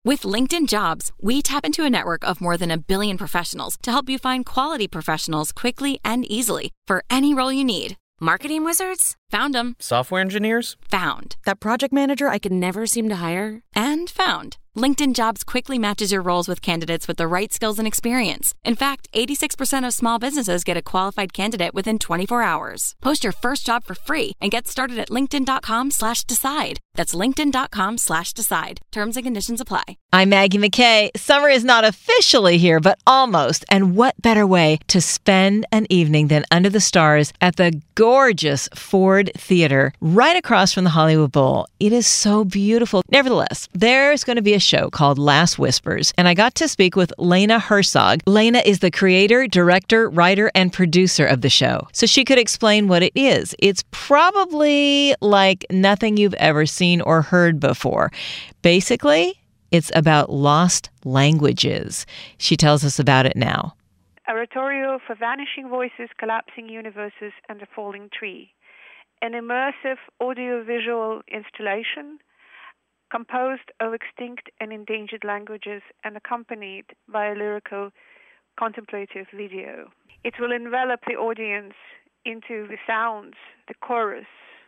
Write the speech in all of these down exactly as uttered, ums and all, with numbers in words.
With LinkedIn Jobs, we tap into a network of more than a billion professionals to help you find quality professionals quickly and easily for any role you need. Marketing wizards? Found them. Software engineers? Found. That project manager I could never seem to hire? And found. LinkedIn Jobs quickly matches your roles with candidates with the right skills and experience. In fact, eighty-six percent of small businesses get a qualified candidate within twenty-four hours. Post your first job for free and get started at linkedin.com slash decide. That's linkedin.com slash decide. Terms and conditions apply. I'm Maggie McKay. Summer is not officially here, but almost. And what better way to spend an evening than under the stars at the gorgeous Ford Theater right across from the Hollywood Bowl. It is so beautiful. Nevertheless, there's going to be a show called Last Whispers, and I got to speak with Lena Herzog. Lena is the creator, director, writer, and producer of the show, so she could explain what it is. It's probably like nothing you've ever seen or heard before. Basically, it's about lost languages. She tells us about it now. Oratorio for Vanishing Voices, Collapsing Universes, and a Falling Tree. An immersive audiovisual installation composed of extinct and endangered languages and accompanied by a lyrical contemplative video. It will envelop the audience into the sounds, the chorus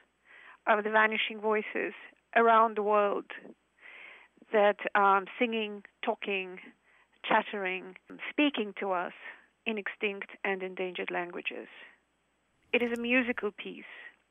of the vanishing voices around the world that are singing, talking, chattering, speaking to us in extinct and endangered languages. It is a musical piece,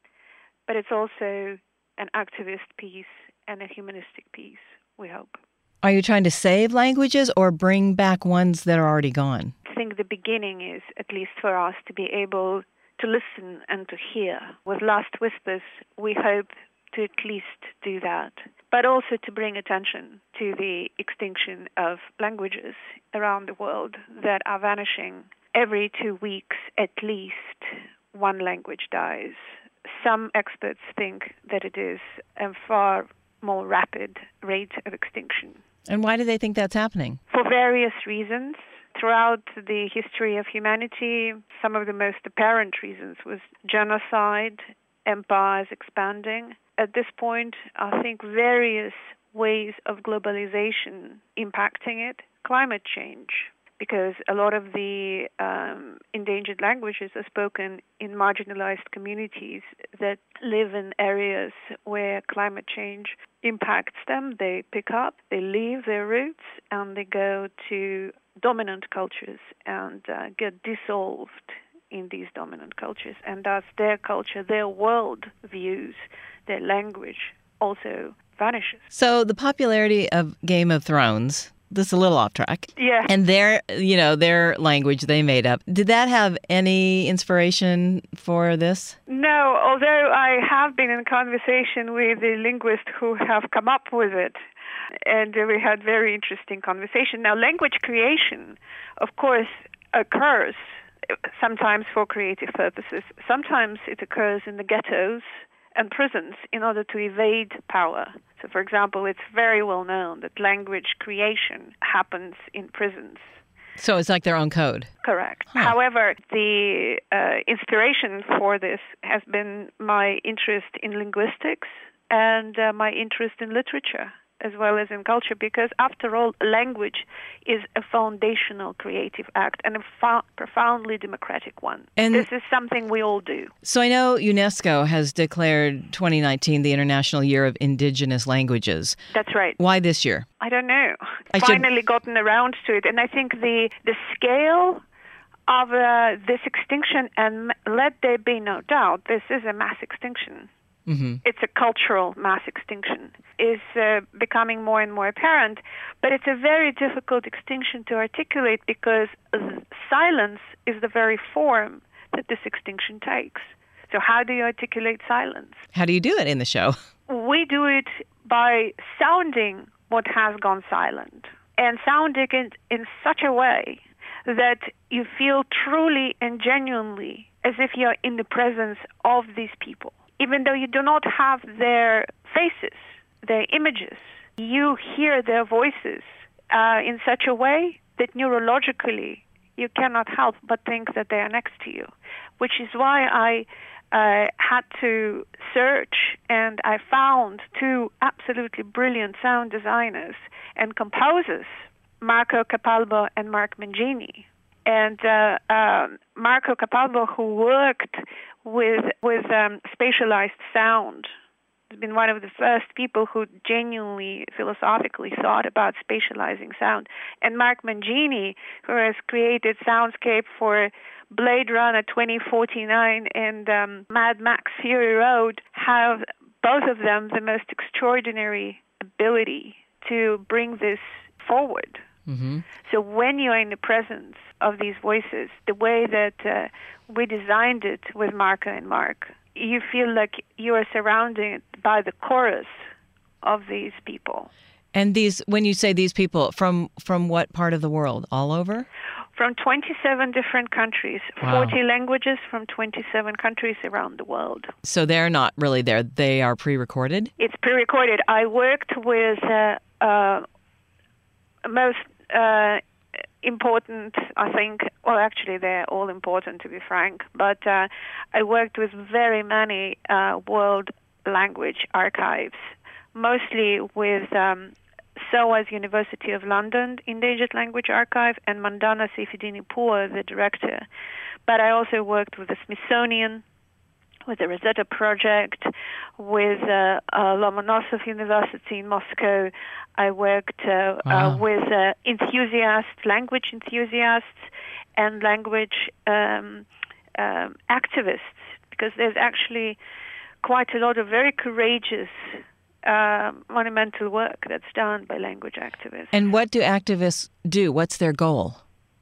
but it's also an activist piece and a humanistic piece, we hope. Are you trying to save languages or bring back ones that are already gone? I think the beginning is, at least for us, to be able to listen and to hear. With Last Whispers, we hope to at least do that, but also to bring attention to the extinction of languages around the world that are vanishing. Every two weeks, at least, one language dies. Some experts think that it is a far more rapid rate of extinction. And why do they think that's happening? For various reasons. Throughout the history of humanity, some of the most apparent reasons was genocide, empires expanding. At this point, I think various ways of globalization impacting it, climate change, because a lot of the um, endangered languages are spoken in marginalized communities that live in areas where climate change impacts them. They pick up, they leave their roots, and they go to dominant cultures and uh, get dissolved in these dominant cultures. And thus their culture, their world views, their language also vanishes. So the popularity of Game of Thrones, this is a little off track. Yeah. And their, you know, their language they made up. Did that have any inspiration for this? No, although I have been in conversation with the linguists who have come up with it. And we had very interesting conversation. Now, language creation, of course, occurs sometimes for creative purposes. Sometimes it occurs in the ghettos and prisons in order to evade power. So, for example, it's very well known that language creation happens in prisons. So it's like their own code. Correct. Huh. However, the uh, inspiration for this has been my interest in linguistics and uh, my interest in literature, as well as in culture, because after all, language is a foundational creative act and a fo- profoundly democratic one. And this is something we all do. So I know UNESCO has declared twenty nineteen the International Year of Indigenous Languages. That's right. Why this year? I don't know. I Finally should... gotten around to it. And I think the, the scale of uh, this extinction, and let there be no doubt, this is a mass extinction. Mm-hmm. It's a cultural mass extinction, is uh, becoming more and more apparent, but it's a very difficult extinction to articulate because silence is the very form that this extinction takes. So how do you articulate silence? How do you do it in the show? We do it by sounding what has gone silent, and sounding it in such a way that you feel truly and genuinely as if you're in the presence of these people. Even though you do not have their faces, their images, you hear their voices uh, in such a way that neurologically you cannot help but think that they are next to you, which is why I I had to search, and I found two absolutely brilliant sound designers and composers, Marco Capalbo and Mark Mangini. And uh, um, Marco Capalbo, who worked with with um, spatialized sound, has been one of the first people who genuinely, philosophically thought about spatializing sound. And Mark Mangini, who has created soundscape for Blade Runner twenty forty-nine and um, Mad Max Fury Road, have both of them the most extraordinary ability to bring this forward. Mm-hmm. So when you're in the presence of these voices, the way that uh, we designed it with Marco and Mark, you feel like you are surrounded by the chorus of these people. And these, when you say these people, from from what part of the world? All over? From twenty-seven different countries, Wow. forty languages from twenty-seven countries around the world. So they're not really there. They are pre-recorded? It's pre-recorded. I worked with uh, uh, most uh, important, I think, well, actually they're all important, to be frank, but uh, I worked with very many uh, world language archives, mostly with um, S O A S University of London Endangered Language Archive and Mandana Seyfeddinpour, the director. But I also worked with the Smithsonian, with the Rosetta Project, with uh, uh, Lomonosov University in Moscow. I worked uh, Wow. uh, with uh, enthusiasts, language enthusiasts, and language um, um, activists, because there's actually quite a lot of very courageous uh, monumental work that's done by language activists. And what do activists do? What's their goal?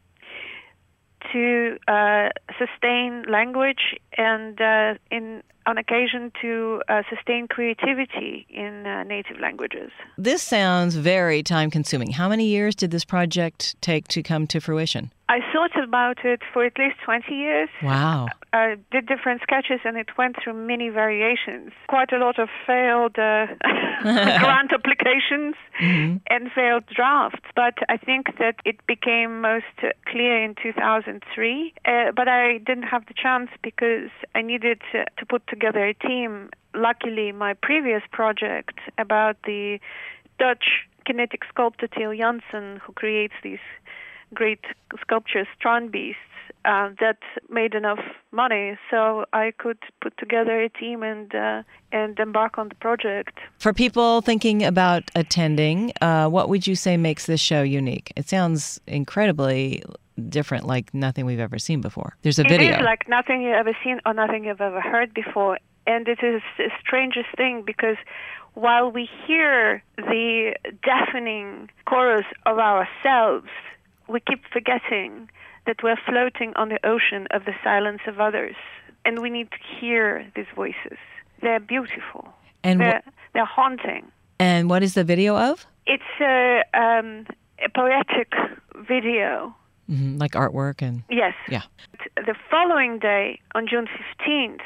To uh, sustain language and, uh, in on occasion, to uh, sustain creativity in uh, native languages. This sounds very time-consuming. How many years did this project take to come to fruition? I thought about it for at least twenty years. Wow. I did different sketches, and it went through many variations. Quite a lot of failed uh, grant applications Mm-hmm. and failed drafts. But I think that it became most clear in two thousand three. Uh, but I didn't have the chance because I needed to, to put together a team. Luckily, my previous project about the Dutch kinetic sculptor Theo Jansen, who creates these great sculptures, Strandbeests, uh, that made enough money so I could put together a team and uh, and embark on the project. For people thinking about attending, uh, what would you say makes this show unique? It sounds incredibly different, like nothing we've ever seen before. There's a video. It is like nothing you've ever seen or nothing you've ever heard before. And it is the strangest thing because while we hear the deafening chorus of ourselves, we keep forgetting that we're floating on the ocean of the silence of others. And we need to hear these voices. They're beautiful. And they're, wh- they're haunting. And what is the video of? It's a, um, a poetic video. Mm-hmm, like artwork and... Yes. Yeah. The following day, on June fifteenth,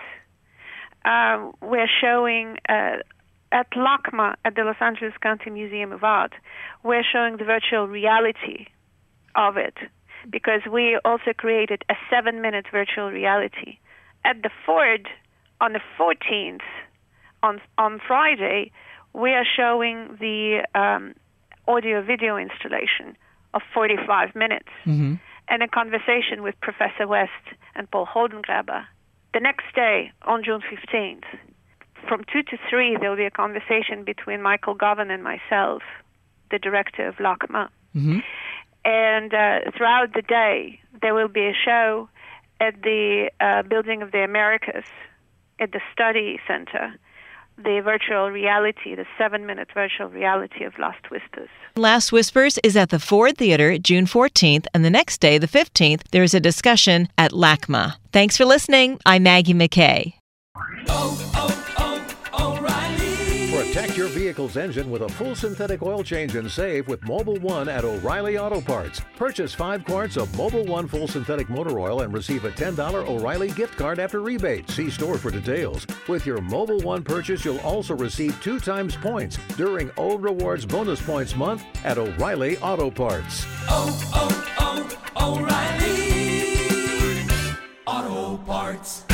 um, we're showing uh, at LACMA, at the Los Angeles County Museum of Art, we're showing the virtual reality of it, because we also created a seven-minute virtual reality. At the Ford, on the fourteenth, on on Friday, we are showing the um, audio-video installation of forty-five minutes, Mm-hmm. and a conversation with Professor West and Paul Holdengräber. The next day, on June fifteenth, from two to three, there will be a conversation between Michael Govan and myself, the director of LACMA. Mm-hmm. And uh, throughout the day, there will be a show at the uh, Building of the Americas, at the Study Center, the virtual reality, the seven-minute virtual reality of Last Whispers. Last Whispers is at the Ford Theater June fourteenth, and the next day, the fifteenth, there is a discussion at LACMA. Thanks for listening. I'm Maggie McKay. Oh, oh, oh, O'Reilly. Protect your vehicle's engine with a full synthetic oil change and save with Mobil one at O'Reilly Auto Parts. Purchase five quarts of Mobil one full synthetic motor oil and receive a ten dollars O'Reilly gift card after rebate. See store for details. With your Mobil one purchase, you'll also receive two times points during O Rewards Bonus Points Month at O'Reilly Auto Parts. Oh, oh, oh, O'Reilly Auto Parts.